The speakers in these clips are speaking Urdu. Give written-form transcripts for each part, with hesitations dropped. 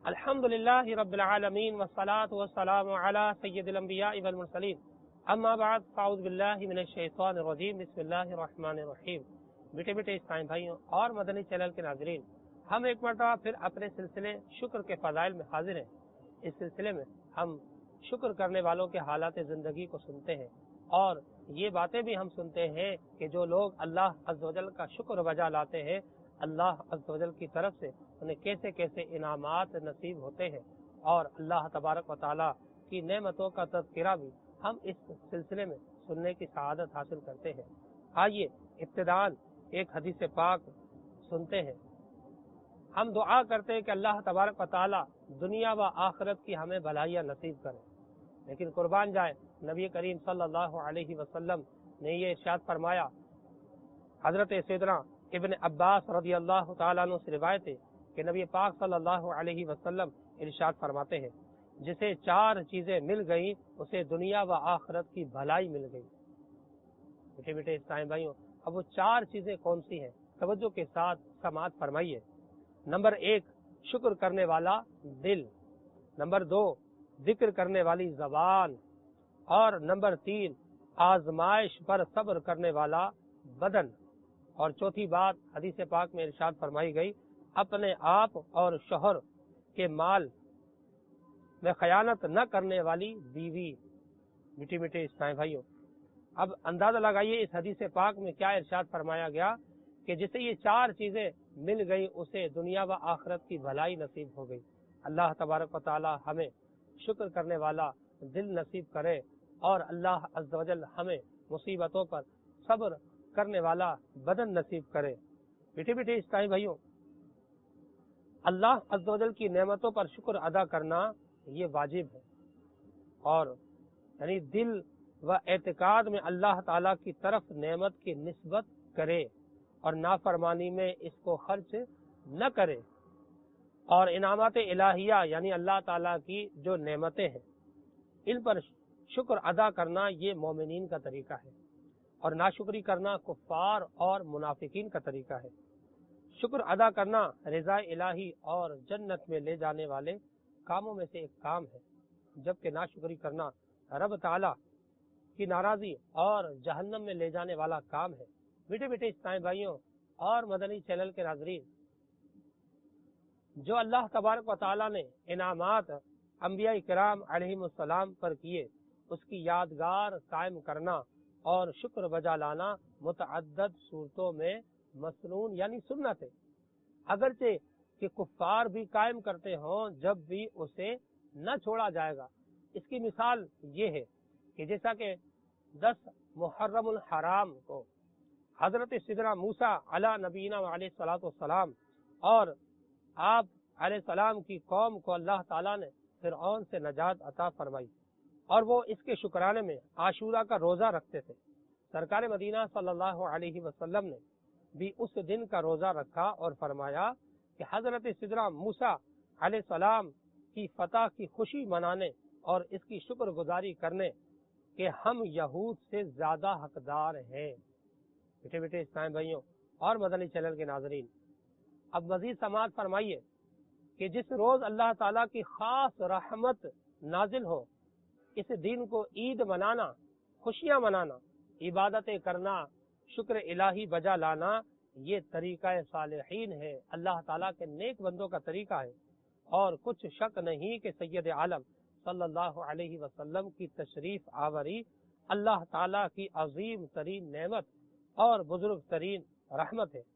الحمدللہ رب العالمین والصلاة والسلام علی سید الانبیاء والمرسلین اما بعد فاعوذ باللہ من الشیطان الرجیم بسم اللہ الرحمن الرحیم۔ بیٹے اسلام بھائیوں اور مدنی چینل کے ناظرین، ہم ایک مرتبہ پھر اپنے سلسلے شکر کے فضائل میں حاضر ہیں۔ اس سلسلے میں ہم شکر کرنے والوں کے حالات زندگی کو سنتے ہیں اور یہ باتیں بھی ہم سنتے ہیں کہ جو لوگ اللہ عز و جل کا شکر بجا لاتے ہیں، اللہ عز و جل کی طرف سے انہیں کیسے کیسے انعامات نصیب ہوتے ہیں، اور اللہ تبارک و تعالیٰ کی نعمتوں کا تذکرہ بھی ہم اس سلسلے میں سننے کی سعادت حاصل کرتے ہیں۔ آئیے ابتداءً ایک حدیث پاک سنتے ہیں۔ ہم دعا کرتے ہیں کہ اللہ تبارک و تعالیٰ دنیا و آخرت کی ہمیں بھلائیاں نصیب کرے، لیکن قربان جائے نبی کریم صلی اللہ علیہ وسلم نے یہ ارشاد فرمایا۔ حضرت سیدنا ابن عباس رضی اللہ تعالیٰ عنہ سے روایت ہے کہ نبی پاک صلی اللہ علیہ وسلم ارشاد فرماتے ہیں، جسے چار چیزیں مل گئیں اسے دنیا و آخرت کی بھلائی مل گئی۔ بیٹے اسلام بھائیوں، اب وہ چار چیزیں کون سی ہیں؟ توجہ کے ساتھ سماعت فرمائیے۔ نمبر 1، شکر کرنے والا دل۔ نمبر 2، ذکر کرنے والی زبان۔ اور نمبر 3، آزمائش پر صبر کرنے والا بدن۔ اور چوتھی بات حدیث پاک میں ارشاد فرمائی گئی، اپنے آپ اور شوہر کے مال میں خیانت نہ کرنے والی بیوی۔ میٹھے اسلام بھائیوں، اب اندازہ لگائیے اس حدیث پاک میں کیا ارشاد فرمایا گیا کہ جسے یہ چار چیزیں مل گئی اسے دنیا و آخرت کی بھلائی نصیب ہو گئی۔ اللہ تبارک و تعالی ہمیں شکر کرنے والا دل نصیب کرے، اور اللہ عز و جل ہمیں مصیبتوں پر صبر کرنے والا بدن نصیب کرے۔ بیٹے اسلامی بھائیوں، اللہ عز و جل کی نعمتوں پر شکر ادا کرنا یہ واجب ہے، اور یعنی دل و اعتقاد میں اللہ تعالیٰ کی طرف نعمت کی نسبت کرے اور نافرمانی میں اس کو خرچ نہ کرے، اور انعامات الہیہ یعنی اللہ تعالیٰ کی جو نعمتیں ہیں ان پر شکر ادا کرنا یہ مومنین کا طریقہ ہے، اور ناشکری کرنا کفار اور منافقین کا طریقہ ہے۔ شکر ادا کرنا رضا الہی اور جنت میں لے جانے والے کاموں میں سے ایک کام ہے، جبکہ ناشکری کرنا رب تعالیٰ کی ناراضی اور جہنم میں لے جانے والا کام ہے۔ بیٹے اسلامی بھائیوں اور مدنی چینل کے ناظرین، جو اللہ تبارک و تعالیٰ نے انعامات انبیاء کرام علیہم السلام پر کیے، اس کی یادگار قائم کرنا اور شکر بجا لانا متعدد صورتوں میں مسنون یعنی سنت ہے، اگرچہ کہ کفار بھی قائم کرتے ہوں جب بھی اسے نہ چھوڑا جائے گا۔ اس کی مثال یہ ہے کہ جیسا کہ 10 محرم الحرام کو حضرت سیدنا موسیٰ علی نبینا علیہ الصلوۃ والسلام اور آپ علیہ السلام کی قوم کو اللہ تعالیٰ نے فرعون سے نجات عطا فرمائی، اور وہ اس کے شکرانے میں عاشورہ کا روزہ رکھتے تھے۔ سرکار مدینہ صلی اللہ علیہ وسلم نے بھی اس دن کا روزہ رکھا اور فرمایا کہ حضرت سیدنا موسیٰ علیہ السلام کی فتح کی خوشی منانے اور اس کی شکر گزاری کرنے کہ ہم یہود سے زیادہ حقدار ہیں۔ بیٹے اسلام بھائیوں اور مدنی چینل کے ناظرین، اب مزید سماعت فرمائیے کہ جس روز اللہ تعالیٰ کی خاص رحمت نازل ہو، اس دن کو عید منانا، خوشیاں منانا، عبادتیں کرنا، شکر الہی بجا لانا، یہ طریقہ صالحین ہے، اللہ تعالیٰ کے نیک بندوں کا طریقہ ہے، اور کچھ شک نہیں کہ سید عالم صلی اللہ علیہ وسلم کی تشریف آوری اللہ تعالیٰ کی عظیم ترین نعمت اور بزرگ ترین رحمت ہے۔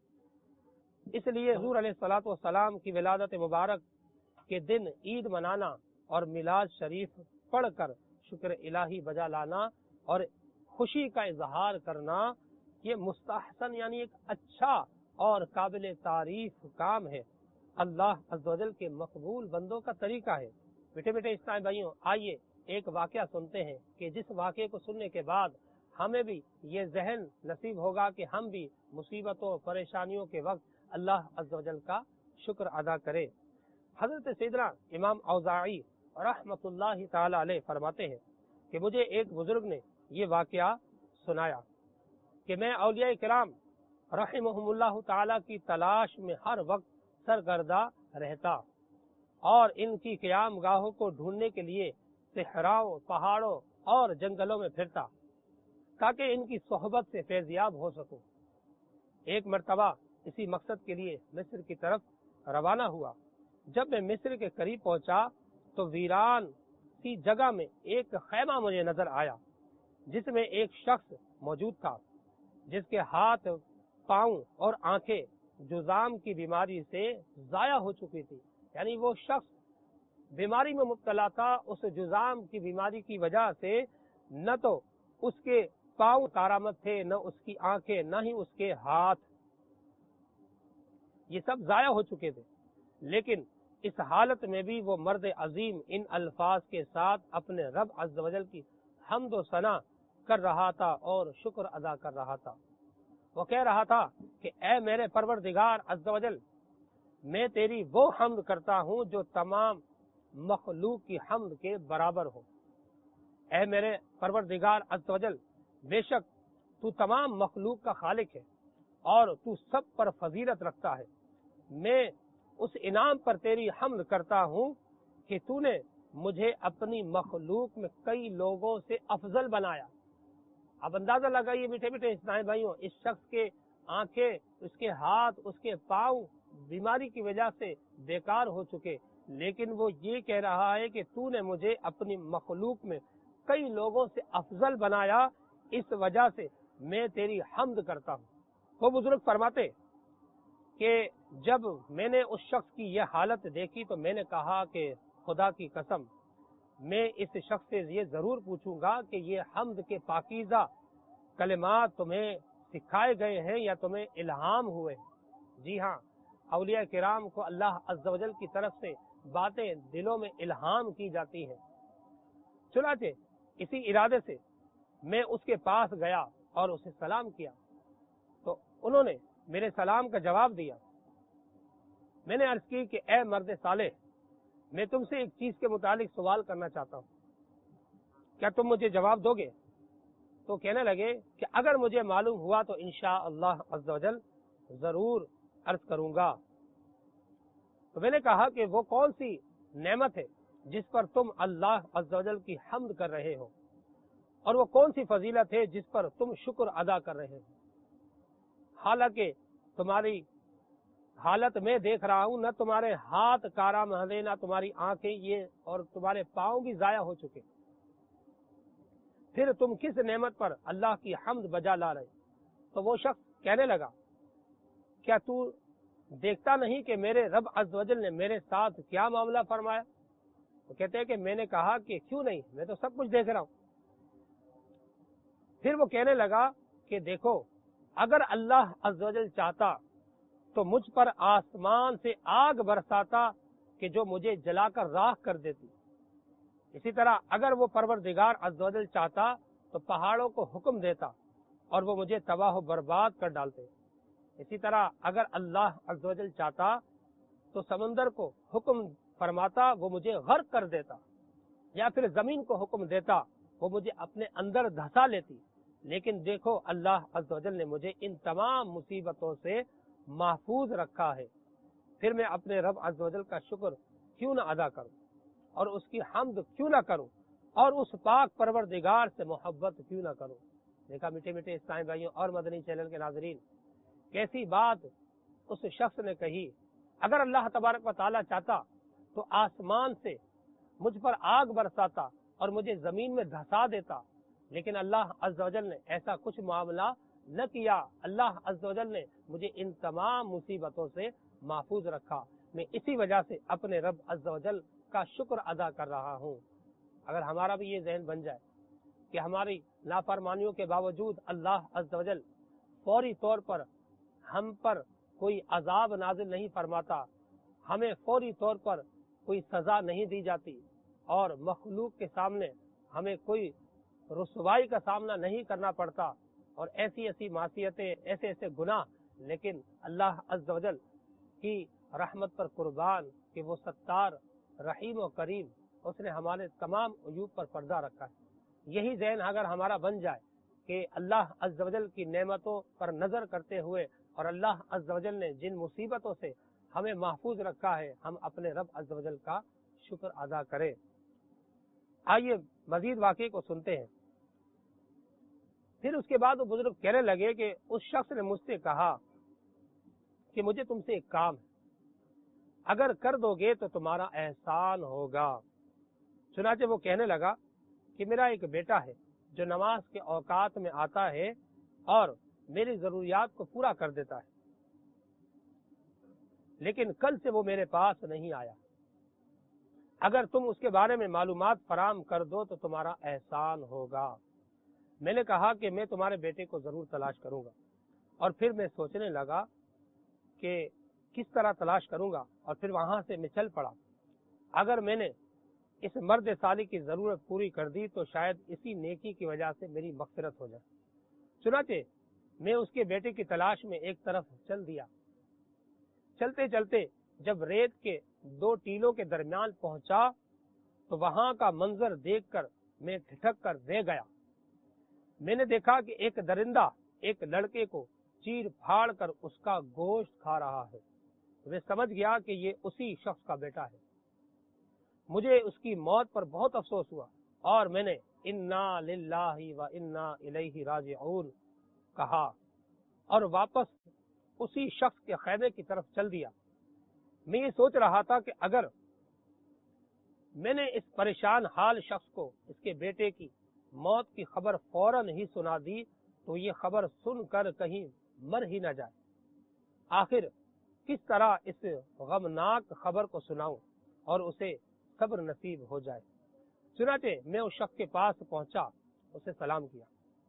اس لیے حضور علیہ الصلوۃ والسلام کی ولادت مبارک کے دن عید منانا اور میلاد شریف پڑھ کر شکر الہی بجا لانا اور خوشی کا اظہار کرنا یہ مستحسن یعنی ایک اچھا اور قابل تعریف کام ہے، اللہ عز و جل کے مقبول بندوں کا طریقہ ہے۔ بیٹے اسلامی بھائیوں، آئیے ایک واقعہ سنتے ہیں کہ جس واقعے کو سننے کے بعد ہمیں بھی یہ ذہن نصیب ہوگا کہ ہم بھی مصیبتوں پریشانیوں کے وقت اللہ عز و جل کا شکر ادا کرے۔ حضرت سیدنا امام اوزاعی رحمت اللہ تعالی علیہ فرماتے ہیں کہ مجھے ایک بزرگ نے یہ واقعہ سنایا کہ میں اولیاء کرام رحمہم اللہ تعالی کی تلاش میں ہر وقت سرگردہ رہتا، اور ان کی قیام گاہوں کو ڈھونڈنے کے لیے صحراؤں، پہاڑوں اور جنگلوں میں پھرتا تاکہ ان کی صحبت سے فیضیاب ہو سکوں۔ ایک مرتبہ اسی مقصد کے لیے مصر کی طرف روانہ ہوا۔ جب میں مصر کے قریب پہنچا تو ویران سی جگہ میں ایک خیمہ مجھے نظر آیا جس میں ایک شخص موجود تھا جس کے ہاتھ، پاؤں اور آنکھیں جذام کی بیماری سے ضائع ہو چکی تھی۔ یعنی وہ شخص بیماری میں مبتلا تھا، اس جذام کی بیماری کی وجہ سے نہ تو اس کے پاؤں کارآمد تھے، نہ اس کی آنکھیں، نہ ہی اس کے ہاتھ، یہ سب ضائع ہو چکے تھے۔ لیکن اس حالت میں بھی وہ مرد عظیم ان الفاظ کے ساتھ اپنے رب عز و جل کی حمد و ثنا کر رہا تھا اور شکر ادا کر رہا تھا۔ وہ کہہ رہا تھا کہ اے میرے پروردگار عز و جل، میں تیری وہ حمد کرتا ہوں جو تمام مخلوق کی حمد کے برابر ہو۔ اے میرے پروردگار عز و جل، بے شک تو تمام مخلوق کا خالق ہے اور تو سب پر فضیلت رکھتا ہے۔ میں اس انعام پر تیری حمد کرتا ہوں کہ تو نے مجھے اپنی مخلوق میں کئی لوگوں سے افضل بنایا۔ اب اندازہ لگائیے میٹھے میٹھے اسلام بھائیوں، اس شخص کے آنکھیں، اس کے ہاتھ، اس کے پاؤں بیماری کی وجہ سے بیکار ہو چکے، لیکن وہ یہ کہہ رہا ہے کہ تو نے مجھے اپنی مخلوق میں کئی لوگوں سے افضل بنایا، اس وجہ سے میں تیری حمد کرتا ہوں۔ وہ بزرگ فرماتے کہ جب میں نے اس شخص کی یہ حالت دیکھی تو میں نے کہا کہ خدا کی قسم، میں اس شخص سے یہ ضرور پوچھوں گا کہ یہ حمد کے پاکیزہ کلمات تمہیں سکھائے گئے ہیں یا تمہیں الہام ہوئے ہیں؟ جی ہاں، اولیاء کرام کو اللہ عز و جل کی طرف سے باتیں دلوں میں الہام کی جاتی ہیں۔ چنانچہ اسی ارادے سے میں اس کے پاس گیا اور اسے سلام کیا تو انہوں نے میرے سلام کا جواب دیا۔ میں نے عرض کی کہ اے مرد صالح، میں تم سے ایک چیز کے متعلق سوال کرنا چاہتا ہوں، کیا تم مجھے جواب دو گے؟ تو کہنے لگے کہ اگر مجھے معلوم ہوا تو انشاءاللہ عز و جل ضرور عرض کروں گا۔ تو میں نے کہا کہ وہ کون سی نعمت ہے جس پر تم اللہ عز و جل کی حمد کر رہے ہو، اور وہ کون سی فضیلت ہے جس پر تم شکر ادا کر رہے ہو؟ حالانکہ تمہاری حالت میں دیکھ رہا ہوں، نہ تمہارے ہاتھ کارآمد ہیں، نہ تمہاری آنکھیں، یہ اور تمہارے پاؤں بھی ضائع ہو چکے، پھر تم کس نعمت پر اللہ کی حمد بجا لا رہے؟ تو وہ شخص کہنے لگا، کیا تو دیکھتا نہیں کہ میرے رب عز و جل نے میرے ساتھ کیا معاملہ فرمایا؟ وہ کہتے ہیں کہ میں نے کہا کہ کیوں نہیں، میں تو سب کچھ دیکھ رہا ہوں۔ پھر وہ کہنے لگا کہ دیکھو، اگر اللہ عز و جل چاہتا تو مجھ پر آسمان سے آگ برساتا کہ جو مجھے جلا کر راکھ کر دیتی۔ اسی طرح اگر وہ پروردگار عز و جل چاہتا تو پہاڑوں کو حکم دیتا اور وہ مجھے تباہ و برباد کر ڈالتے۔ اسی طرح اگر اللہ عز و جل چاہتا تو سمندر کو حکم فرماتا، وہ مجھے غرق کر دیتا، یا پھر زمین کو حکم دیتا، وہ مجھے اپنے اندر دھسا لیتی۔ لیکن دیکھو، اللہ عز و جل نے مجھے ان تمام مصیبتوں سے محفوظ رکھا ہے، پھر میں اپنے رب عز و جل کا شکر کیوں نہ ادا کروں اور اس کی حمد کیوں نہ کروں اور اس پاک پروردگار سے محبت کیوں نہ کروں۔ دیکھا میٹھے میٹھے اسلامی بھائیوں اور مدنی چینل کے ناظرین، کیسی بات اس شخص نے کہی۔ اگر اللہ تبارک و تعالیٰ چاہتا تو آسمان سے مجھ پر آگ برساتا اور مجھے زمین میں دھسا دیتا، لیکن اللہ عز و جل نے ایسا کچھ معاملہ نہ کیا۔ اللہ عز و جل نے مجھے ان تمام مصیبتوں سے محفوظ رکھا، میں اسی وجہ سے اپنے رب عز و جل کا شکر ادا کر رہا ہوں۔ اگر ہمارا بھی یہ ذہن بن جائے کہ ہماری نافرمانیوں کے باوجود اللہ عز و جل فوری طور پر ہم پر کوئی عذاب نازل نہیں فرماتا، ہمیں فوری طور پر کوئی سزا نہیں دی جاتی، اور مخلوق کے سامنے ہمیں کوئی رسوائی کا سامنا نہیں کرنا پڑتا، اور ایسی ایسی معصیتیں، ایسے ایسے گناہ، لیکن اللہ عز و جل کی رحمت پر قربان کہ وہ ستار، رحیم و کریم، اس نے ہمارے تمام عیوب پر پردہ رکھا ہے۔ یہی ذہن اگر ہمارا بن جائے کہ اللہ عز و جل کی نعمتوں پر نظر کرتے ہوئے اور اللہ عز و جل نے جن مصیبتوں سے ہمیں محفوظ رکھا ہے، ہم اپنے رب عز و جل کا شکر ادا کریں۔ آئیے مزید واقعے کو سنتے ہیں۔ پھر اس کے بعد وہ بزرگ کہنے لگے کہ اس شخص نے مجھ سے کہا کہ مجھے تم سے ایک کام ہے، اگر کر دو گے تو تمہارا احسان ہوگا۔ چنانچہ وہ کہنے لگا کہ میرا ایک بیٹا ہے جو نماز کے اوقات میں آتا ہے اور میری ضروریات کو پورا کر دیتا ہے، لیکن کل سے وہ میرے پاس نہیں آیا، اگر تم اس کے بارے میں معلومات فراہم کر دو تو تمہارا احسان ہوگا۔ میں نے کہا کہ میں تمہارے بیٹے کو ضرور تلاش کروں گا، اور پھر میں سوچنے لگا کہ کس طرح تلاش کروں گا، اور پھر وہاں سے میں چل پڑا۔ اگر میں نے اس مرد صالح کی ضرورت پوری کر دی تو شاید اسی نیکی کی وجہ سے میری مغفرت ہو جائے۔ چنانچہ میں اس کے بیٹے کی تلاش میں ایک طرف چل دیا۔ چلتے چلتے جب ریت کے 2 ٹیلوں کے درمیان پہنچا تو وہاں کا منظر دیکھ کر میں ٹھٹک کر رہ گیا۔ میں نے دیکھا کہ ایک درندہ ایک لڑکے کو چیر پھاڑ کر اس کا گوشت کھا رہا ہے۔ میں سمجھ گیا کہ یہ اسی شخص کا بیٹا ہے۔ مجھے اس کی موت پر بہت افسوس ہوا، اور میں نے انا للہ و انا الیہ راجعون کہا اور واپس اسی شخص کے خیمے کی طرف چل دیا۔ میں یہ سوچ رہا تھا کہ اگر میں نے اس پریشان حال شخص کو اس کے بیٹے کی موت کی خبر فوراً ہی سنا دی تو یہ خبر سن کر کہیں مر ہی نہ جائے۔ آخر کس طرح اس غمناک خبر کو سناؤں اور اسے صبر نصیب ہو جائے۔ چنانچہ میں اس شخص کے پاس پہنچا، اسے سلام کیا۔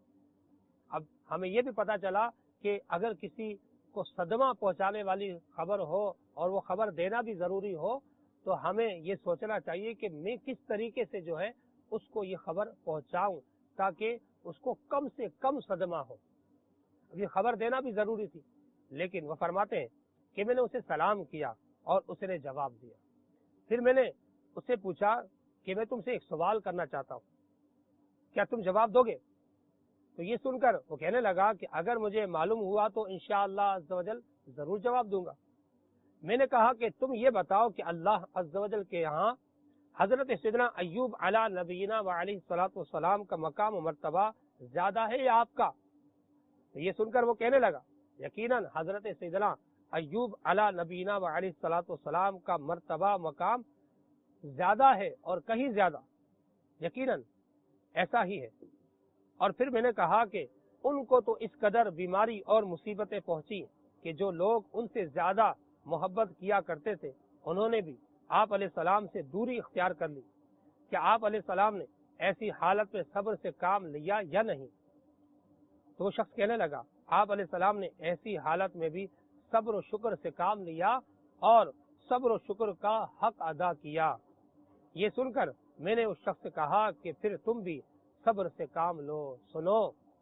اب ہمیں یہ بھی پتا چلا کہ اگر کسی کو صدمہ پہنچانے والی خبر ہو اور وہ خبر دینا بھی ضروری ہو تو ہمیں یہ سوچنا چاہیے کہ میں کس طریقے سے جو ہے اس کو یہ خبر پہنچاؤں تاکہ اس کو کم سے کم صدمہ ہو۔ یہ خبر دینا بھی ضروری تھی، لیکن وہ فرماتے ہیں کہ میں نے اسے سلام کیا اور اس نے جواب دیا۔ پھر میں نے اس سے پوچھا کہ میں تم سے ایک سوال کرنا چاہتا ہوں، کیا تم جواب دو گے؟ تو یہ سن کر وہ کہنے لگا کہ اگر مجھے معلوم ہوا تو انشاءاللہ عز و جل ضرور جواب دوں گا۔ میں نے کہا کہ تم یہ بتاؤ کہ اللہ عز و جل کے یہاں حضرت سیدنا ایوب علی نبینا و علیہ الصلوۃ والسلام کا مقام و مرتبہ زیادہ ہے یا آپ کا؟ تو یہ سن کر وہ کہنے لگا یقیناً حضرت سیدنا ایوب علی نبینا و علیہ الصلوۃ والسلام کا مرتبہ مقام زیادہ ہے اور کہیں زیادہ، یقیناً ایسا ہی ہے۔ اور پھر میں نے کہا کہ ان کو تو اس قدر بیماری اور مصیبتیں پہنچی کہ جو لوگ ان سے زیادہ محبت کیا کرتے تھے انہوں نے بھی آپ علیہ السلام سے دوری اختیار کر لی۔ کیا آپ علیہ السلام نے ایسی حالت میں صبر سے کام لیا یا نہیں؟ تو وہ شخص کہنے لگا آپ علیہ السلام نے ایسی حالت میں بھی صبر و شکر سے کام لیا اور صبر و شکر کا حق ادا کیا۔ یہ سن کر میں نے اس شخص سے کہا کہ پھر تم بھی صبر سے کام لو۔ سنو،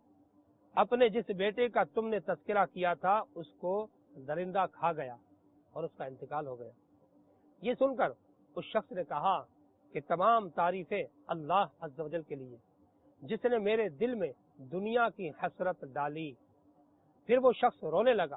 اپنے جس بیٹے کا تم نے تذکرہ کیا تھا اس کو درندہ کھا گیا اور اس کا انتقال ہو گیا۔ یہ سن کر اس شخص نے کہا کہ تمام تعریفیں اللہ عز و جل کے لیے جس نے میرے دل میں دنیا کی حسرت ڈالی۔ پھر وہ شخص رونے لگا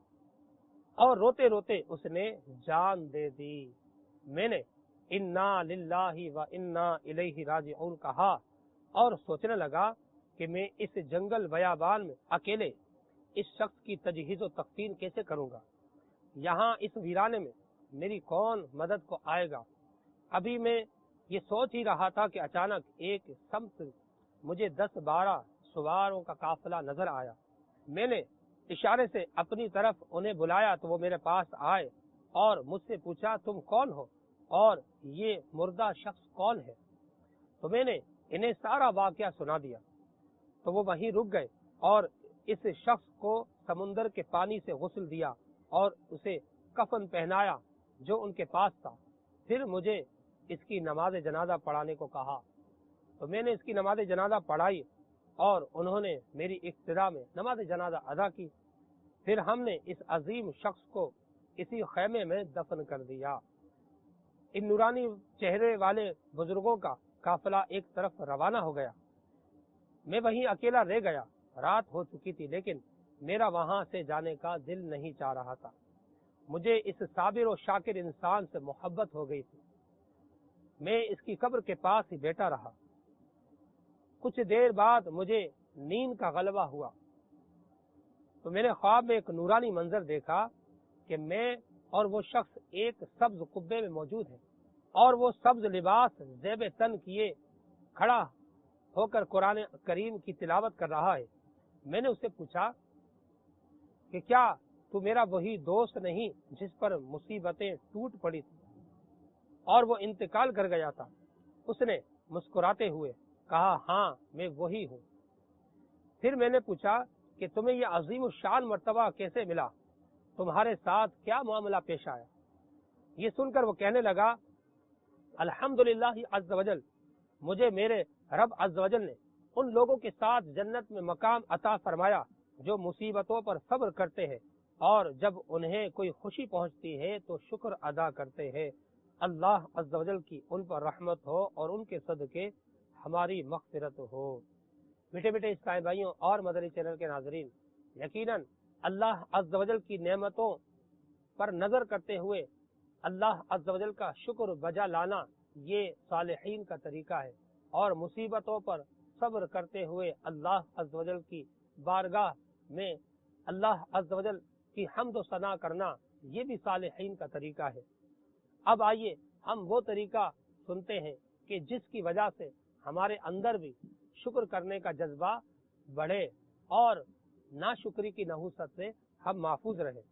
اور روتے روتے اس نے جان دے دی۔ میں نے انا للہ و انا الیہ راجعون کہا اور سوچنے لگا کہ میں اس جنگل بیابان میں اکیلے اس شخص کی تجہیز و تکفین کیسے کروں گا؟ یہاں اس ویرانے میں میری کون مدد کو آئے گا؟ ابھی میں یہ سوچ ہی رہا تھا کہ اچانک ایک سمت مجھے 10-12 سواروں کا قافلہ نظر آیا۔ میں نے اشارے سے اپنی طرف انہیں بلایا تو وہ میرے پاس آئے اور مجھ سے پوچھا تم کون ہو اور یہ مردہ شخص کون ہے؟ تو میں نے انہیں سارا واقعہ سنا دیا۔ تو وہ وہیں رک گئے اور اس شخص کو سمندر کے پانی سے غسل دیا اور اسے کفن پہنایا جو ان کے پاس تھا۔ پھر مجھے اس کی نماز جنازہ پڑھانے کو کہا تو میں نے اس کی نماز جنازہ پڑھائی اور انہوں نے میری ابتدا میں نماز جنازہ ادا کی۔ پھر ہم نے اس عظیم شخص کو اسی خیمے میں دفن کر دیا۔ ان نورانی چہرے والے بزرگوں کا قافلہ ایک طرف روانہ ہو گیا۔ میں وہیں اکیلا رہ گیا۔ رات ہو چکی تھی لیکن میرا وہاں سے جانے کا دل نہیں چاہ رہا تھا۔ مجھے اس صابر و شاکر انسان سے محبت ہو گئی تھی۔ میں اس کی قبر کے پاس ہی بیٹھا رہا۔ کچھ دیر بعد مجھے نیند کا غلبہ ہوا تو میں نے خواب میں ایک نورانی منظر دیکھا کہ میں اور وہ شخص ایک سبز قبے میں موجود ہے، اور وہ سبز لباس زیب تن کیے کھڑا ہو کر قرآن کریم کی تلاوت کر رہا ہے۔ میں نے اسے پوچھا کہ کیا تو میرا وہی دوست نہیں جس پر مصیبتیں ٹوٹ پڑی تھی اور وہ انتقال کر گیا تھا؟ اس نے مسکراتے ہوئے کہا، ہاں میں وہی ہوں۔ پھر میں نے پوچھا کہ تمہیں یہ عظیم الشان مرتبہ کیسے ملا؟ تمہارے ساتھ کیا معاملہ پیش آیا؟ یہ سن کر وہ کہنے لگا، الحمدللہ عز وجل، مجھے میرے رب عز وجل نے ان لوگوں کے ساتھ جنت میں مقام عطا فرمایا جو مصیبتوں پر صبر کرتے ہیں، اور جب انہیں کوئی خوشی پہنچتی ہے تو شکر ادا کرتے ہیں۔ اللہ عز وجل کی ان پر رحمت ہو اور ان کے صدقے ہماری مغفرت ہو۔ بیٹے بیٹے اسلام بھائیوں اور مدنی چینل کے ناظرین، یقیناً اللہ عز وجل کی نعمتوں پر نظر کرتے ہوئے اللہ عز وجل کا شکر بجا لانا یہ صالحین کا طریقہ ہے، اور مصیبتوں پر صبر کرتے ہوئے اللہ عز وجل کی بارگاہ میں اللہ عز وجل کی حمد و ثنا کرنا یہ بھی صالحین کا طریقہ ہے۔ اب آئیے ہم وہ طریقہ سنتے ہیں کہ جس کی وجہ سے ہمارے اندر بھی شکر کرنے کا جذبہ بڑھے اور ناشکری کی نحوست سے ہم محفوظ رہیں۔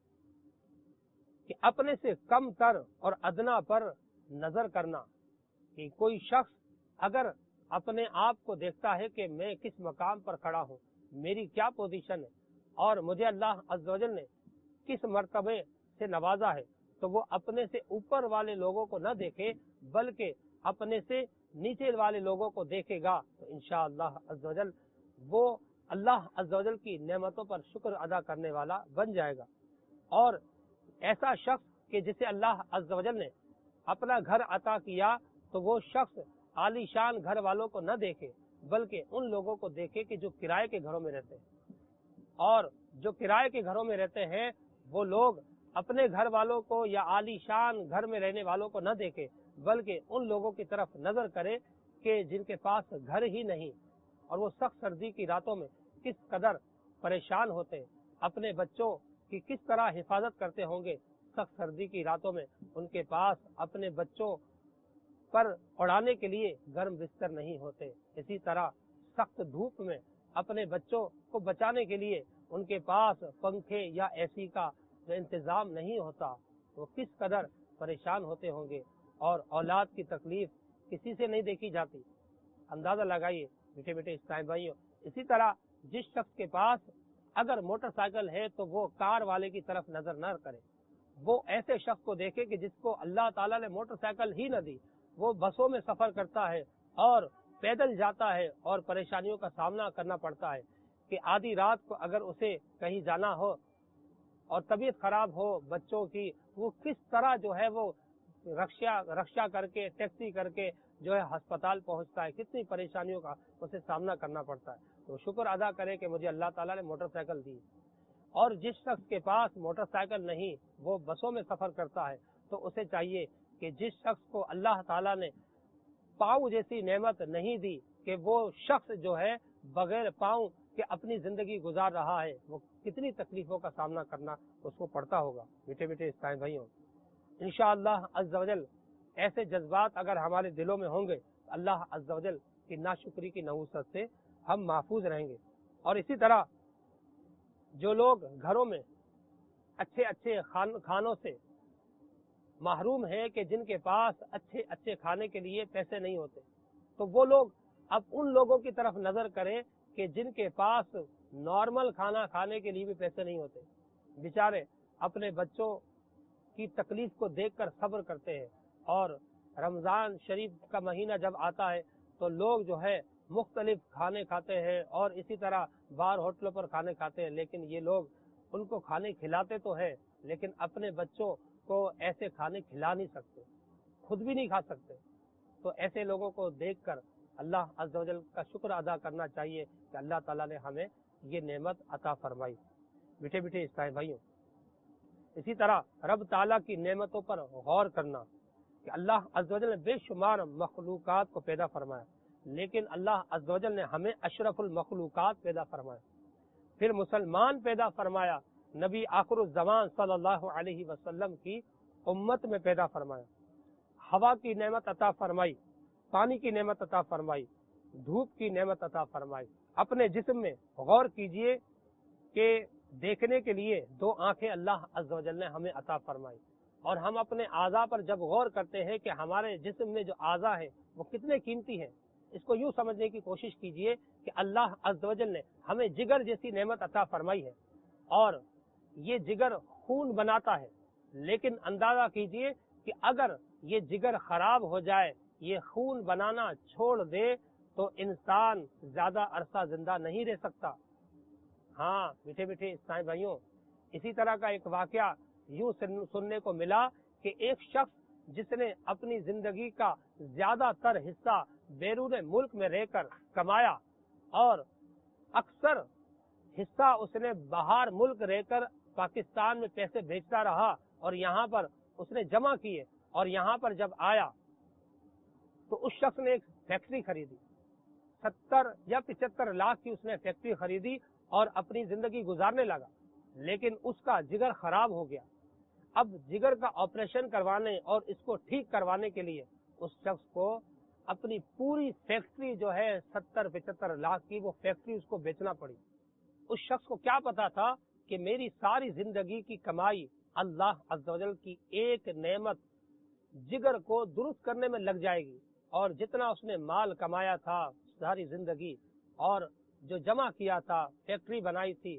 کہ اپنے سے کم تر اور ادنا پر نظر کرنا، کہ کوئی شخص اگر اپنے آپ کو دیکھتا ہے کہ میں کس مقام پر کھڑا ہوں، میری کیا پوزیشن ہے، اور مجھے اللہ عز و جل نے کس مرتبے سے نوازا ہے، تو وہ اپنے سے اوپر والے لوگوں کو نہ دیکھے بلکہ اپنے سے نیچے والے لوگوں کو دیکھے گا تو انشاءاللہ عز و جل وہ اللہ عز و جل کی نعمتوں پر شکر ادا کرنے والا بن جائے گا۔ اور ایسا شخص کہ جسے اللہ عز و جل نے اپنا گھر عطا کیا تو وہ شخص عالی شان گھر والوں کو نہ دیکھے بلکہ ان لوگوں کو دیکھے کہ جو کرائے کے گھروں میں رہتے ہیں، اور جو کرائے کے گھروں میں رہتے ہیں وہ لوگ اپنے گھر والوں کو یا عالی شان گھر میں رہنے والوں کو نہ دیکھے بلکہ ان لوگوں کی طرف نظر کرے کہ جن کے پاس گھر ہی نہیں، اور وہ سخت سردی کی راتوں میں کس قدر پریشان ہوتے، اپنے بچوں کی کس طرح حفاظت کرتے ہوں گے سخت سردی کی راتوں میں، ان کے پاس اپنے بچوں پر اڑانے کے لیے گرم بستر نہیں ہوتے، اسی طرح سخت دھوپ میں اپنے بچوں کو بچانے کے لیے ان کے پاس پنکھے یا اے سی کا جو انتظام نہیں ہوتا، وہ کس قدر پریشان ہوتے ہوں گے، اور اولاد کی تکلیف کسی سے نہیں دیکھی جاتی۔ اندازہ لگائیے بیٹے بیٹے اسلام بھائیوں، اسی طرح جس شخص کے پاس اگر موٹر سائیکل ہے تو وہ کار والے کی طرف نظر نہ کرے، وہ ایسے شخص کو دیکھے کہ جس کو اللہ تعالیٰ نے موٹر سائیکل ہی نہ دی، وہ بسوں میں سفر کرتا ہے اور پیدل جاتا ہے اور پریشانیوں کا سامنا کرنا پڑتا ہے کہ آدھی رات کو اگر اسے کہیں جانا ہو اور طبیعت خراب ہو بچوں کی، وہ کس طرح جو ہے وہ رکشا کر کے ٹیکسی کر کے جو ہے ہسپتال پہنچتا ہے، کتنی پریشانیوں کا اسے سامنا کرنا پڑتا ہے۔ تو شکر ادا کرے کہ مجھے اللہ تعالیٰ نے موٹر سائیکل دی، اور جس شخص کے پاس موٹر سائیکل نہیں وہ بسوں میں سفر کرتا ہے تو اسے چاہیے کہ جس شخص کو اللہ تعالیٰ نے پاؤں جیسی نعمت نہیں دی کہ وہ شخص جو ہے بغیر پاؤں کہ اپنی زندگی گزار رہا ہے، وہ کتنی تکلیفوں کا سامنا کرنا اس کو پڑتا ہوگا۔ بیٹے بیٹے اسلام بھائیوں، انشاءاللہ عز و جل ایسے جذبات اگر ہمارے دلوں میں ہوں گے تو اللہ عز و جل کی ناشکری کی نحوست سے ہم محفوظ رہیں گے۔ اور اسی طرح جو لوگ گھروں میں اچھے اچھے کھانوں سے محروم ہے کہ جن کے پاس اچھے اچھے کھانے کے لیے پیسے نہیں ہوتے، تو وہ لوگ اب ان لوگوں کی طرف نظر کریں کہ جن کے پاس نارمل کھانا کھانے کے لیے بھی پیسے نہیں ہوتے، بیچارے اپنے بچوں کی تکلیف کو دیکھ کر صبر کرتے ہیں۔ اور رمضان شریف کا مہینہ جب آتا ہے تو لوگ جو ہے مختلف کھانے کھاتے ہیں اور اسی طرح بار ہوٹلوں پر کھانے کھاتے ہیں، لیکن یہ لوگ ان کو کھانے کھلاتے تو ہے لیکن اپنے بچوں کو ایسے کھانے کھلا نہیں سکتے، خود بھی نہیں کھا سکتے۔ تو ایسے لوگوں کو دیکھ کر اللہ عز و جل کا شکر ادا کرنا چاہیے کہ اللہ تعالیٰ نے ہمیں یہ نعمت عطا فرمائی۔ بیٹے بیٹے اسلام بھائیوں، اسی طرح رب تعالیٰ کی نعمتوں پر غور کرنا کہ اللہ عز و جل نے بے شمار مخلوقات کو پیدا فرمایا، لیکن اللہ عز و جل نے ہمیں اشرف المخلوقات پیدا فرمایا، پھر مسلمان پیدا فرمایا، نبی آخر الزمان صلی اللہ علیہ وسلم کی امت میں پیدا فرمایا، ہوا کی نعمت عطا فرمائی، پانی کی نعمت عطا فرمائی، دھوپ کی نعمت عطا فرمائی۔ اپنے جسم میں غور کیجئے کہ دیکھنے کے لیے 2 آنکھیں اللہ عز و جل نے ہمیں عطا فرمائی، اور ہم اپنے اعضاء پر جب غور کرتے ہیں کہ ہمارے جسم میں جو اعضاء ہیں وہ کتنے قیمتی ہیں، اس کو یوں سمجھنے کی کوشش کیجئے کہ اللہ عز و جل نے ہمیں جگر جیسی نعمت عطا فرمائی ہے، اور یہ جگر خون بناتا ہے، لیکن اندازہ کیجئے کہ اگر یہ جگر خراب ہو جائے، یہ خون بنانا چھوڑ دے تو انسان زیادہ عرصہ زندہ نہیں رہ سکتا۔ ہاں میٹھے میٹھے اسلامی بھائیوں، اسی طرح کا ایک واقعہ یوں سننے کو ملا کہ ایک شخص جس نے اپنی زندگی کا زیادہ تر حصہ بیرون ملک میں رہ کر کمایا، اور اکثر حصہ اس نے باہر ملک رہ کر پاکستان میں پیسے بھیجتا رہا، اور یہاں پر اس نے جمع کیے، اور یہاں پر جب آیا تو اس شخص نے ایک فیکٹری خریدی، 70 یا 75 لاکھ کی اس نے فیکٹری خریدی اور اپنی زندگی گزارنے لگا، لیکن اس کا جگر خراب ہو گیا۔ اب جگر کا آپریشن کروانے اور اس کو ٹھیک کروانے کے لیے اس شخص کو اپنی پوری فیکٹری جو ہے 70-75 لاکھ کی، وہ فیکٹری اس کو بیچنا پڑی۔ اس شخص کو کیا پتا تھا کہ میری ساری زندگی کی کمائی اللہ عز و جل کی ایک نعمت جگر کو درست کرنے میں لگ جائے گی، اور جتنا اس نے مال کمایا تھا ساری زندگی اور جو جمع کیا تھا، فیکٹری بنائی تھی،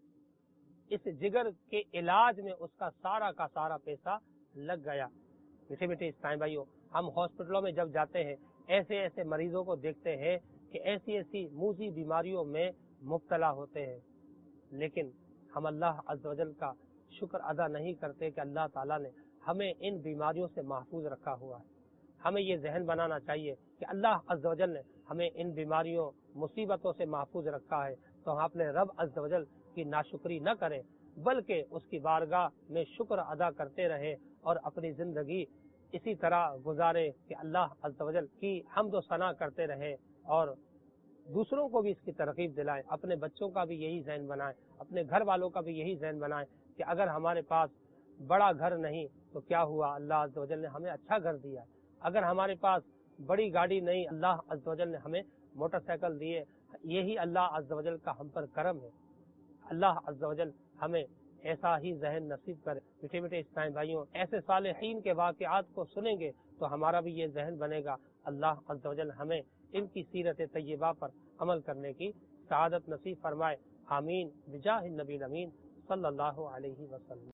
اس جگر کے علاج میں اس کا سارا پیسہ لگ گیا۔ میٹھے میٹھے اسلامی بھائیوں، ہم ہاسپٹلوں میں جب جاتے ہیں ایسے ایسے مریضوں کو دیکھتے ہیں کہ ایسی ایسی موذی بیماریوں میں مبتلا ہوتے ہیں، لیکن ہم اللہ عز و جل کا شکر ادا نہیں کرتے کہ اللہ تعالیٰ نے ہمیں ان بیماریوں سے محفوظ رکھا ہوا ہے۔ ہمیں یہ ذہن بنانا چاہیے کہ اللہ عز و جل نے ہمیں ان بیماریوں مصیبتوں سے محفوظ رکھا ہے، تو ہم اپنے رب عز و جل کی ناشکری نہ کریں، بلکہ اس کی بارگاہ میں شکر ادا کرتے رہے اور اپنی زندگی اسی طرح گزارے کہ اللہ عز و جل کی حمد و ثنا کرتے رہے، اور دوسروں کو بھی اس کی ترغیب دلائیں، اپنے بچوں کا بھی یہی ذہن بنائیں، اپنے گھر والوں کا بھی یہی ذہن بنائیں کہ اگر ہمارے پاس بڑا گھر نہیں تو کیا ہوا، اللہ عز و جل نے ہمیں اچھا گھر دیا، اگر ہمارے پاس بڑی گاڑی نہیں، اللہ عز و جل نے ہمیں موٹر سائیکل دیے، یہی اللہ عز و جل کا ہم پر کرم ہے۔ اللہ عز و جل ہمیں ایسا ہی ذہن نصیب کرے۔ میٹھے میٹھے اسلامی بھائیوں، ایسے صالحین کے واقعات کو سنیں گے تو ہمارا بھی یہ ذہن بنے گا۔ اللہ عز و جل ہمیں ان کی سیرت طیبہ پر عمل کرنے کی سعادت نصیب فرمائے۔ آمین بجاہ النبی الامین صلی اللہ علیہ وسلم۔